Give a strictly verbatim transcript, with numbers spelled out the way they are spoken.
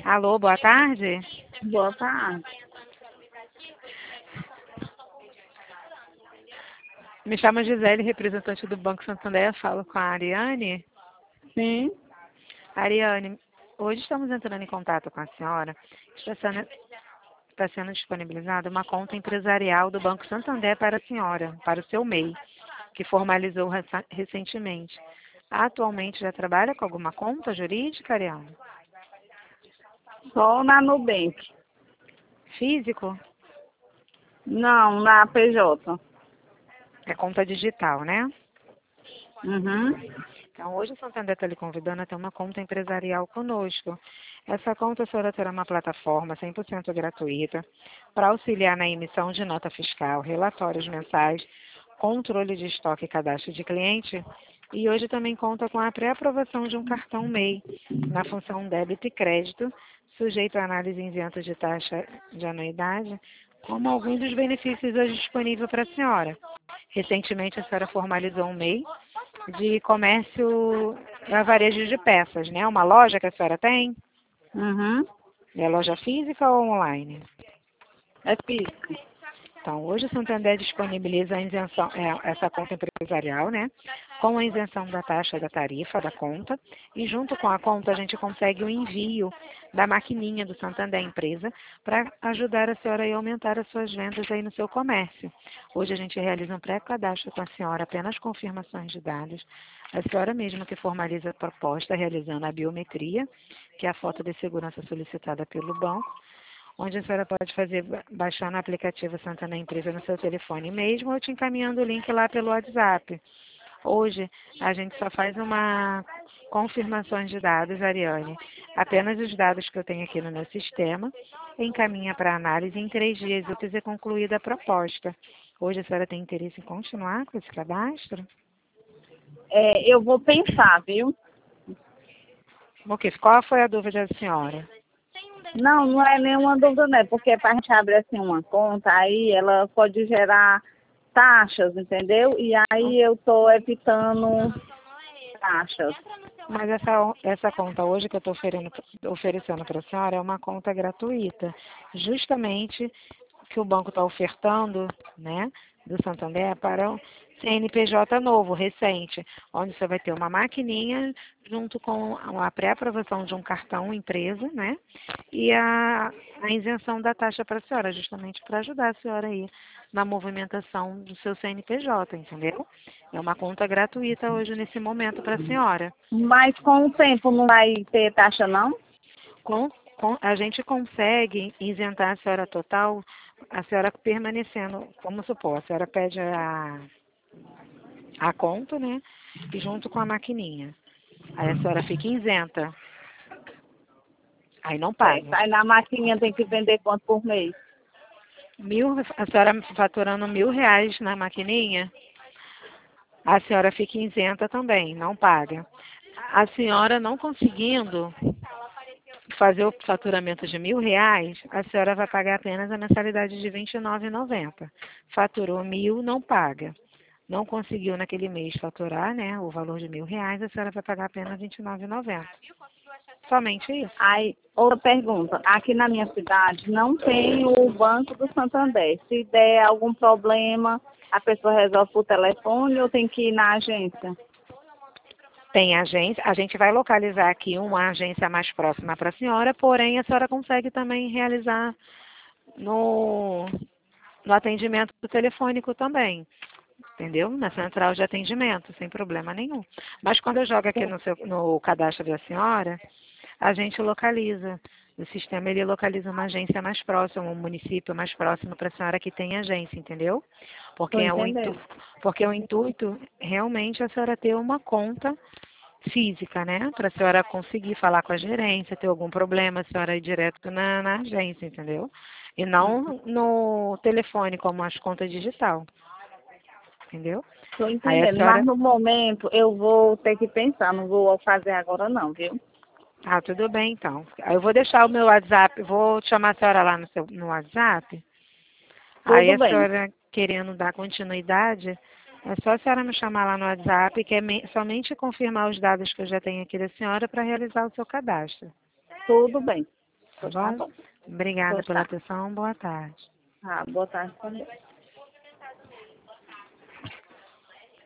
Alô, boa tarde. Boa tarde. Me chamo Gisele, representante do Banco Santander. Falo com a Ariane. Sim. Ariane, hoje estamos entrando em contato com a senhora. Está sendo, está sendo disponibilizada uma conta empresarial do Banco Santander para a senhora, para o seu M E I, que formalizou rec- recentemente. Atualmente já trabalha com alguma conta jurídica, Ariane? Só na Nubank. Físico? Não, na P J. É conta digital, né? Uhum. Então, hoje o Santander está lhe convidando a ter uma conta empresarial conosco. Essa conta a senhora terá uma plataforma cem por cento gratuita para auxiliar na emissão de nota fiscal, relatórios mensais, controle de estoque e cadastro de cliente. E hoje também conta com a pré-aprovação de um cartão M E I na função débito e crédito, sujeito a análise isenta de taxa de anuidade, como alguns dos benefícios hoje disponíveis para a senhora. Recentemente, a senhora formalizou um M E I de comércio a varejo de peças, né? Uma loja que a senhora tem? Uhum. É loja física ou online? É físico. Então, hoje o Santander disponibiliza a isenção, é, essa conta empresarial, né? Com a isenção da taxa da tarifa da conta. E junto com a conta a gente consegue o envio da maquininha do Santander Empresa para ajudar a senhora a aumentar as suas vendas aí no seu comércio. Hoje a gente realiza um pré-cadastro com a senhora, apenas confirmações de dados. A senhora mesma que formaliza a proposta, realizando a biometria, que é a foto de segurança solicitada pelo banco, onde a senhora pode fazer, baixar no aplicativo Santander Empresa no seu telefone mesmo ou te encaminhando o link lá pelo WhatsApp. Hoje, a gente só faz uma confirmação de dados, Ariane. Apenas os dados que eu tenho aqui no meu sistema, encaminha para análise e em três dias úteis é concluída a proposta. Hoje a senhora tem interesse em continuar com esse cadastro? É, eu vou pensar, viu? Ok, qual foi a dúvida da senhora? Não, não é nenhuma dúvida, né? Porque para a gente abrir assim uma conta, aí ela pode gerar taxas, entendeu? E aí eu tô evitando taxas. Mas essa, essa conta hoje que eu estou oferecendo para a senhora é uma conta gratuita, justamente que o banco está ofertando, né, do Santander para o C N P J novo, recente, onde você vai ter uma maquininha junto com a pré-aprovação de um cartão empresa, né, e a, a isenção da taxa para a senhora, justamente para ajudar a senhora aí na movimentação do seu C N P J, entendeu? É uma conta gratuita hoje nesse momento para a senhora. Mas com o tempo não vai ter taxa, não? Com, com, a gente consegue isentar a senhora total, a senhora permanecendo, vamos supor, a senhora pede a, a conta, né? E junto com a maquininha. Aí a senhora fica isenta. Aí não É, paga. aí na maquininha tem que vender quanto por mês? Mil, a senhora faturando mil reais na maquininha, a senhora fica isenta também, não paga. A senhora não conseguindo fazer o faturamento de mil reais, a senhora vai pagar apenas a mensalidade de vinte e nove reais e noventa centavos. Faturou mil, não paga. Não conseguiu naquele mês faturar, né, o valor de mil reais, a senhora vai pagar apenas vinte e nove reais e noventa centavos. Somente isso. Aí, outra pergunta. Aqui na minha cidade não tem o Banco do Santander. Se der algum problema, a pessoa resolve por telefone ou tem que ir na agência? Tem agência, a gente vai localizar aqui uma agência mais próxima para a senhora, porém a senhora consegue também realizar no, no atendimento telefônico também. Entendeu? Na central de atendimento, sem problema nenhum. Mas quando eu jogo aqui no, seu, no cadastro da senhora, a gente localiza. O sistema ele localiza uma agência mais próxima, um município mais próximo para a senhora que tem agência, entendeu? Porque, Estou é o intu, entendendo. porque o intuito realmente é a senhora ter uma conta física, né? Para a senhora conseguir falar com a gerência, ter algum problema, a senhora ir direto na, na agência, entendeu? E não no telefone, como as contas digital. Entendeu? Estou Aí a entendendo. Mas senhora. no momento eu vou ter que pensar. Não vou fazer agora não, viu? Ah, tudo bem então. Aí eu vou deixar o meu WhatsApp, vou chamar a senhora lá no, seu, no WhatsApp. Aí Tudo a bem. senhora querendo dar continuidade, é só a senhora me chamar lá no WhatsApp, que é me- somente confirmar os dados que eu já tenho aqui da senhora para realizar o seu cadastro. Tudo bem. Tá Tá bom? bom. Obrigada Pois pela tá. atenção. Boa tarde. Ah, boa tarde.